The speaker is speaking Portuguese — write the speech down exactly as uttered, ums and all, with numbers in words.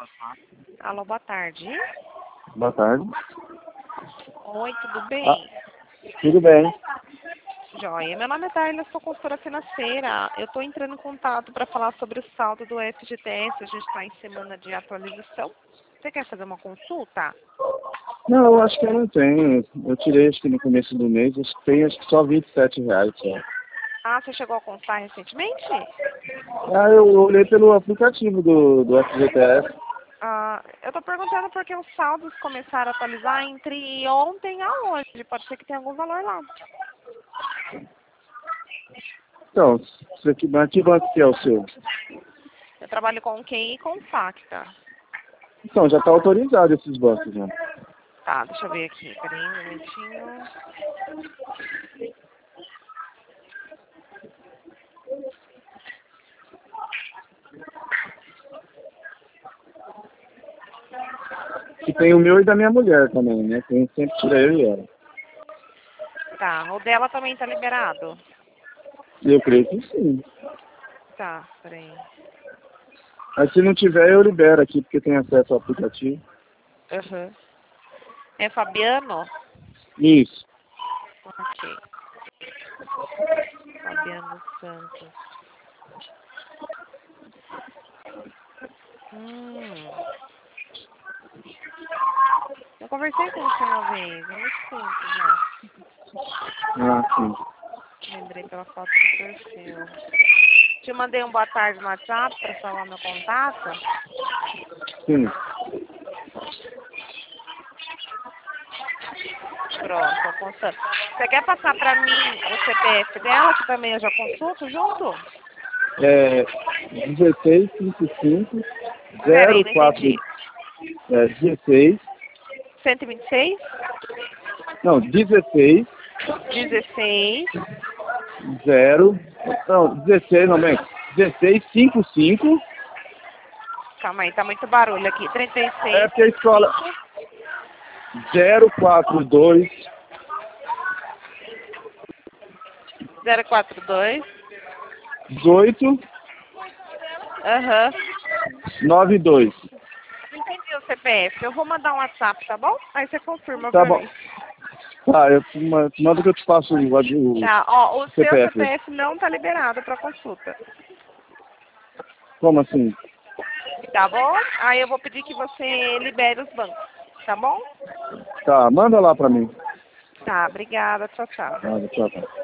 Alô, boa tarde. Boa tarde. Oi, tudo bem? Ah, tudo bem. Joia. Meu nome é Darla, sou consultora financeira. Eu estou entrando em contato para falar sobre o saldo do F G T S. A gente está em semana de atualização. Você quer fazer uma consulta? Não, eu acho que eu não tenho. Eu tirei acho que no começo do mês, acho que tem acho que só vinte e sete reais só. Ah, você chegou a consultar recentemente? Ah, eu olhei pelo aplicativo do, do F G T S. Ah, eu estou perguntando porque os saldos começaram a atualizar entre ontem a hoje. Pode ser que tenha algum valor lá. Então, isso aqui, mas que banco que é o seu? Eu trabalho com o Q I e com o Facta. Então, já está autorizado esses bancos, já. Tá, deixa eu ver aqui. Peraí um momentinho. E tem o meu e da minha mulher também, né? Tem sempre tira eu e ela. Tá, o dela também tá liberado. Eu creio que sim. Tá, peraí. Mas se não tiver, eu libero aqui, porque tem acesso ao aplicativo. Uhum. É Fabiano? Isso. Ok. Fabiano Santos. Hum. Eu conversei com você uma vez, há muito tempo já. Ah, sim. Lembrei pela foto do perfil. Te mandei um boa tarde no WhatsApp para falar meu contato. Sim. Pronto, tô consultando. Você quer passar para mim o C P F dela, que também eu já consulto junto? É dezesseis cinquenta e cinco Peraí, zero não quatro entendi. é, dezesseis cento e vinte e seis? não, dezesseis dezesseis. zero não, dezesseis não, bem, dezesseis cinquenta e cinco Calma aí, tá muito barulho aqui. trinta e é seis, porque a escola zero quatro dois zero quatro dois. dezoito Aham. noventa e dois. Não entendi o C P F. Eu vou mandar um WhatsApp, tá bom? Aí você confirma Tá pra bom. mim. Tá, eu ma- manda que eu te passo o, o Tá, ó, o seu C P F. C P F não tá liberado pra consulta. Como assim? Tá bom? Aí eu vou pedir que você libere os bancos. Tá bom? Tá, manda lá pra mim. Tá, obrigada. Tchau, tchau. Ah, tchau, tchau.